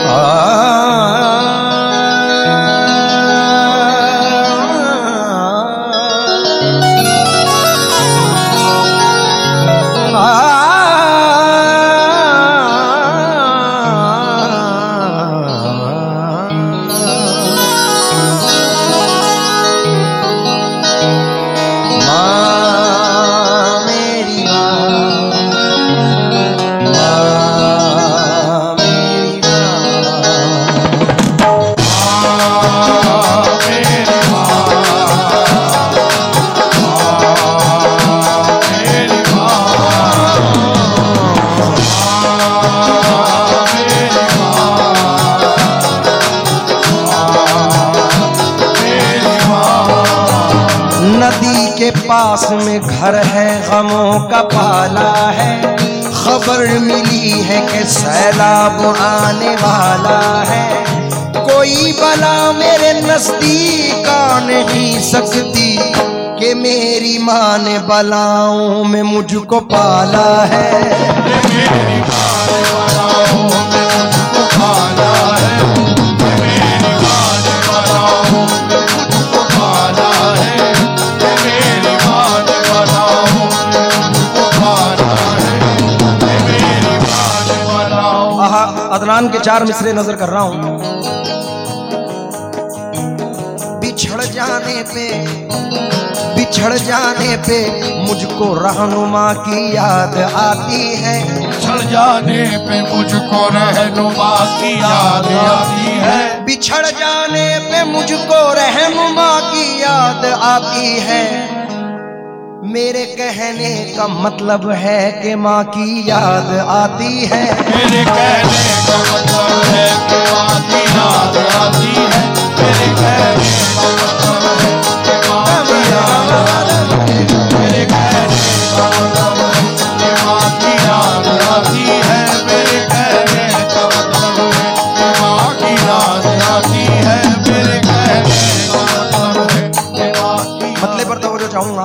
पास में घर है, गमों का पाला है। खबर मिली है कि सैलाब आने वाला है। कोई बला मेरे नजदीक आ नहीं सकती कि मेरी माँ ने बलाओं में मुझको पाला है। मेरी माँ ने बलाओं में मुझको पाला है। मेरी माँ ने बलाओं में मुझको पाला है। मेरी माँ ने बलाओं में मुझको पाला है। मेरी माँ ने बलाओं। आहा, अदनान के 4 मिसरे नजर कर रहा हूँ। बिछड़ जाने पे मुझको रहनुमा की याद आती है। बिछड़ जाने पे मुझको रहनुमा की याद आती है। बिछड़ जाने पे मुझको रहनुमा की याद आती है। मेरे कहने का मतलब है कि माँ की याद आती है। मेरे कहने का मतलब है कि माँ की याद आती है। मेरे कहने का मतलब है कि माँ की याद आती है। मेरे कहने का मतलब है कि माँ की याद आती है। मेरे कहने का मतलब है कि माँ की याद आती है। मेरे कहने का मतलब है कि माँ की। मतले पर तवज्जो चाहूंगा।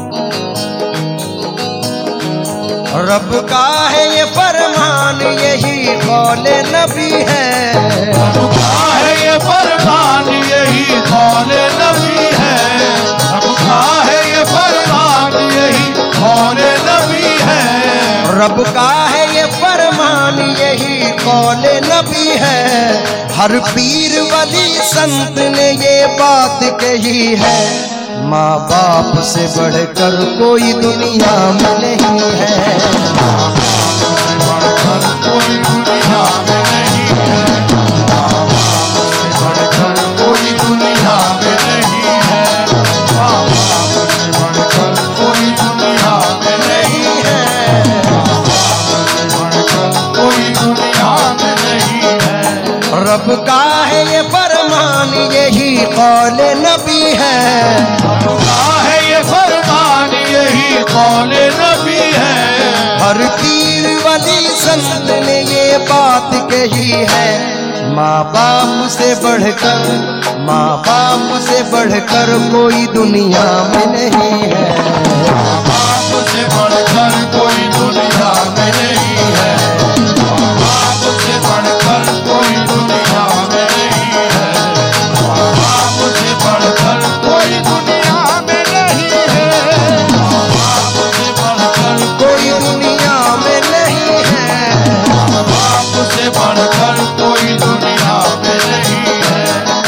रब का है ये फरमान, यही कौले नबी है। रब का है ये फरमान, यही कौले नबी है। रब का है ये फरमान, यही कौले नबी है। रब का है ये फरमान, यही कौले नबी है। हर पीर वली संत ने ये बात कही है। माँ बाप से बढ़कर कोई दुनिया में नहीं है। माँ बाप से बढ़कर कोई दुनिया में नहीं है। माँ बाप से बढ़कर कोई दुनिया में नहीं है। माँ बाप से बढ़कर कोई दुनिया में नहीं है। माँ बाप से बढ़कर कोई दुनिया में नहीं है। रब का है ये फरमान, यही कौले नबी है। रब का है ये फरमान, यही कौले नबी है। हर पीर वली संत ने ये बात कही है। माँ बाप से बढ़कर, माँ बाप से बढ़कर कोई दुनिया में नहीं है। माँ बाप से बढ़कर कोई दुनिया में नहीं है। माँ बाप से बढ़कर कोई दुनिया में नहीं है। माँ बाप से बढ़कर कोई दुनिया में नहीं है। माँ बाप से बढ़कर कोई दुनिया में नहीं है। माँ बाप से बढ़कर कोई दुनिया में नहीं है।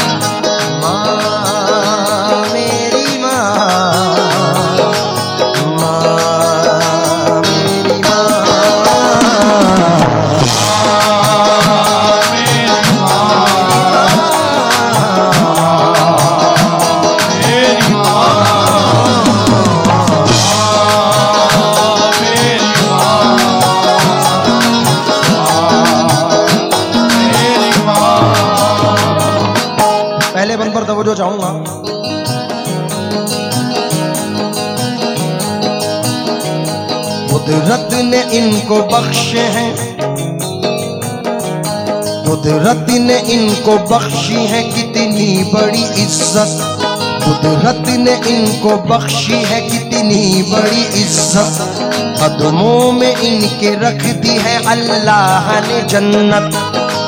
माँ मेरी माँ, माँ मेरी पहले बन पर तवज्जो चाहूंगा। कुदरत ने इनको बख्शे हैं, कुदरत ने इनको बख्शी है कितनी बड़ी इज्जत। कुदरत ने इनको बख्शी है कितनी बड़ी इज्जत। कदमों में इनके रख दी है अल्लाह ने जन्नत।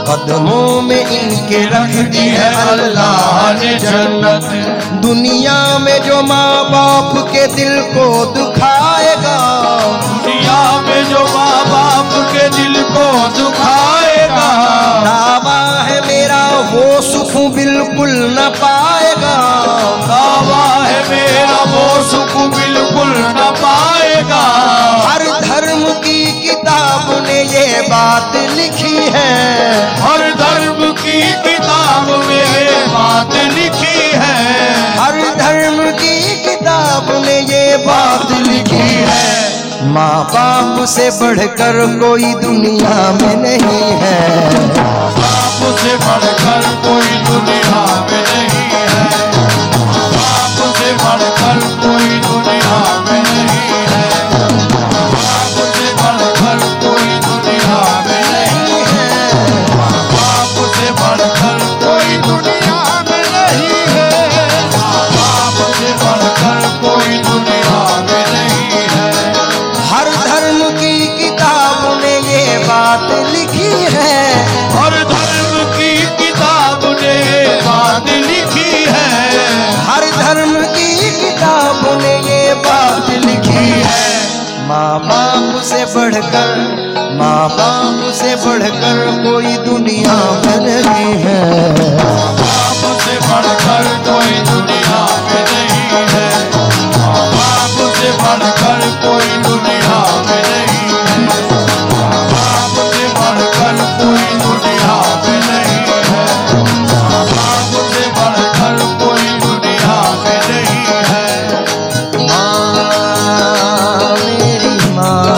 कदमों में इनके रख दी है अल्लाह ने जन्नत। दुनिया में जो माँ बाप के दिल को दुखाएगा, दुनिया में जो माँ बाप के दिल को दुखाएगा, दावा है मेरा वो सुख बिल्कुल न पाएगा। दावा है मेरा वो सुख बिल्कुल न पाएगा। हर धर्म की किताब ने ये बात लिखी है, हर धर्म की किताब में ये बात लिखी है, हर धर्म की किताब ने ये बात लिखी है। माँ बाप से बढ़कर कोई दुनिया में नहीं है, बाप से बढ़कर कोई दुनिया में नहीं है, बाप से बढ़कर कोई दुनिया में नहीं है, बाप से बढ़कर कोई दुनिया में नहीं है, बाप से बढ़कर कोई दुनिया में नहीं है, बाप से बढ़कर कोई दुनिया में नहीं है। हर धर्म की किताब में ये बात लिखी है, हर धर्म की किताब ने बात लिखी है, हर धर्म की किताब ने ये बात लिखी है। माँ बाप से बढ़कर, माँ बाप से बढ़कर कोई दुनिया में नहीं है, बाप से बढ़कर कोई दुनिया में नहीं है, बाप से बढ़कर कोई दुनिया में नहीं है, बाप से बढ़कर कोई दुनिया में नहीं है, बाप से बढ़कर कोई दुनिया में नहीं है। माँ मेरी माँ,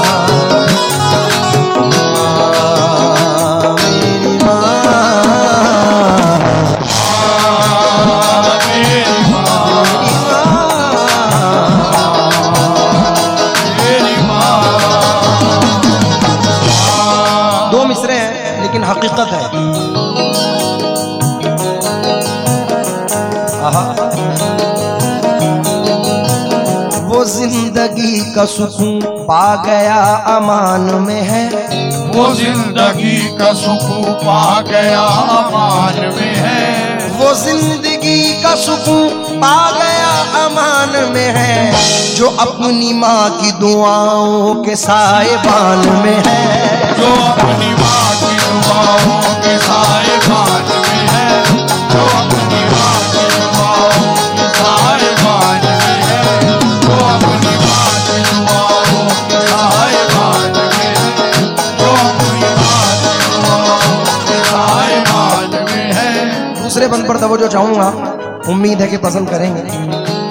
माँ मेरी माँ, मेरी माँ, मेरी माँ। दो मिसरे हैं लेकिन हकीकत है। आहा। वो जिंदगी का सुकून पा गया अमान में है, वो जिंदगी का सुकून पा गया अमान में है, वो जिंदगी का सुकून पा गया अमान में है, जो अपनी माँ की दुआओं के साहिबान में है, जो अपनी माँ की दुआओं के साहिबान में है, जो अपनी माँ की दुआओं के साहिबान में है, जो अपनी माँ की दुआओं के साहिबान में है, जो अपनी माँ की दुआओं के साहिबान में है। दूसरे बंद पर तवज्जो चाहूंगा, उम्मीद है कि पसंद करेंगे।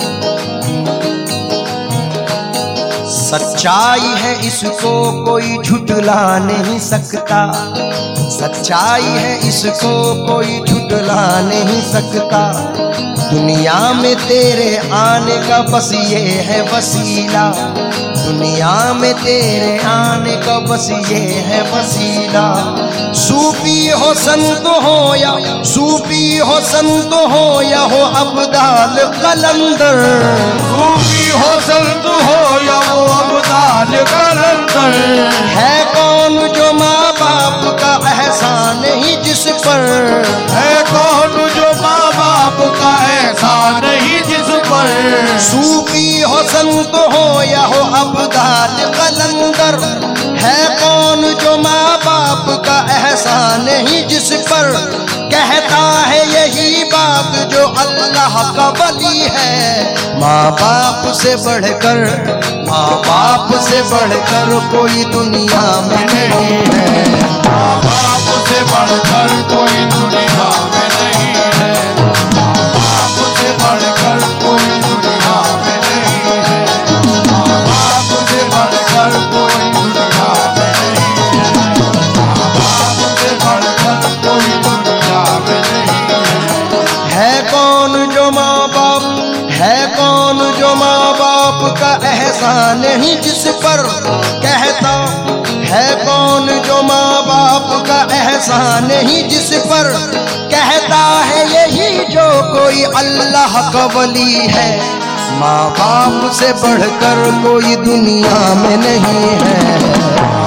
सच्चाई है इसको कोई झुठला नहीं सकता, सच्चाई है इसको कोई झुठला नहीं सकता। दुनिया में तेरे आने का बस ये है वसीला, दुनिया में तेरे आने का बस ये है वसीला। सूफी हो संत हो या सूफी हो संत हो या हो अब्दाल कलंदर, सूफी हो संत हो या वो अब्दाल कलंदर, है कौन जो माँ बाप का एहसान ही जिस पर, है कौन जो माँ बाप का एहसान ही जिस पर। सूफी हो संत हो या हो अब्दाल कलंदर, है कौन जो माँ बाप का एहसान ही जिस पर। कहता है यही बात जो अल्लाह का वली है, माँ बाप से बढ़कर, माँ बाप से बढ़कर कोई दुनिया में नहीं है, माँ बाप से बढ़कर कोई दुनिया में नहीं है, माँ बाप से बढ़कर कोई दुनिया में नहीं है, माँ बाप से बढ़कर कोई दुनिया में नहीं है, माँ बाप से बढ़कर कोई दुनिया में नहीं है। है कौन जो माँ बाप, है कौन जो माँ बाप का एहसान ही जिस पर। कहता है कौन जो माँ बाप का एहसान ही जिस पर। कहता है यही जो कोई अल्लाह का वली है, माँ बाप से बढ़कर कोई दुनिया में नहीं है।